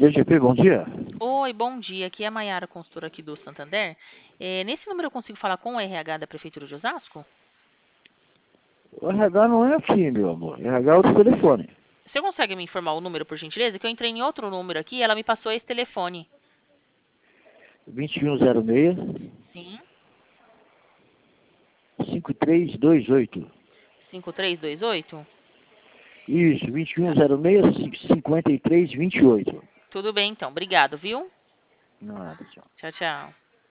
BGP, bom dia. Oi, bom dia. Aqui é a Maiara, consultora aqui do Santander. Nesse número eu consigo falar com o RH da Prefeitura de Osasco? O RH não é aqui, meu amor. RH é outro telefone. Você consegue me informar o número, por gentileza? Que eu entrei em outro número aqui e ela me passou esse telefone. 2106 Sim, 5328. 5328? Isso, Tá. 2106 5328. Tudo bem, então. Obrigado, viu? Nada, tchau. Tchau, tchau.